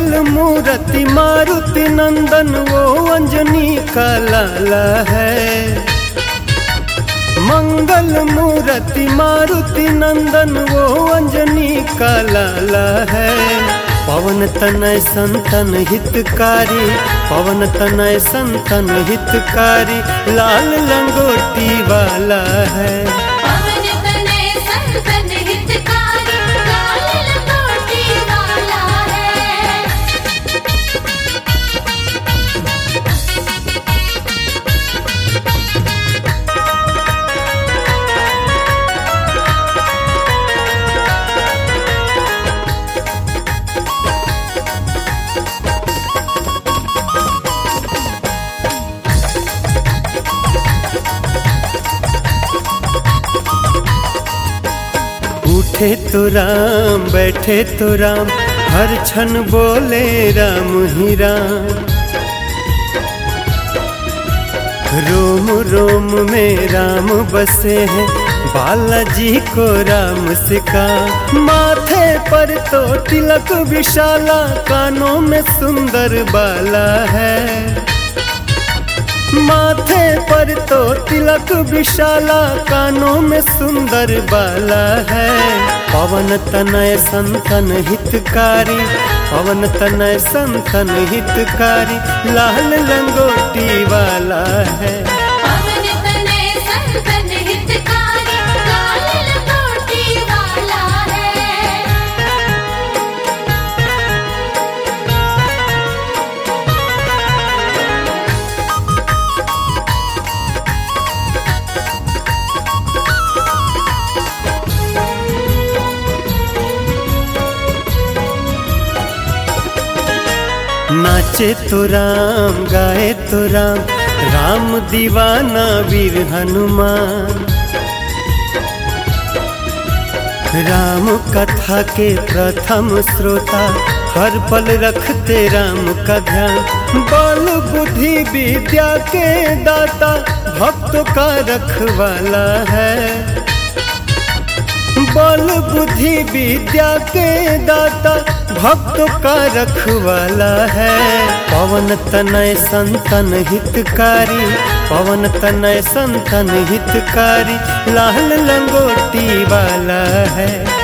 मंगल मूर्ति मारुति नंदन वो अंजनी का लाला है। मंगल मूर्ति मारुति नंदन वो अंजनी का लाला है। पवन तनय संतन हितकारी, पवन तनय संतन हितकारी, लाल लंगोटी वाला है। पवन तनय संतन हितकारी, लाल लंगोटी वाला है। उठे तो राम बैठे तो राम, हर क्षण बोले राम ही राम। रोम रोम में राम बसे हैं, बालाजी को राम सिखा। माथे पर तो तिलक विशाला, कानों में सुंदर बाला है। माथे पर तो तिलक विशाला, कानों में सुंदर बाला है। पवन तनय संतन हितकारी, पवन तनय संतन हितकारी, लाल लंगोटी वाला है। पवन तनय संतन हितकारी, लाल लंगोटी वाला है। नाचे तो राम गाए तो राम, राम दीवाना वीर हनुमान। राम कथा के प्रथम श्रोता, हर पल रखते राम का ध्यान। बल बुद्धि विद्या के दाता, भक्तों का रखवाला है। बल बुद्धि विद्या के दाता, भक्तों का रखवाला है। पवन तनय संतन हितकारी, पवन तनय संतन हितकारी, लाल लंगोटी वाला है।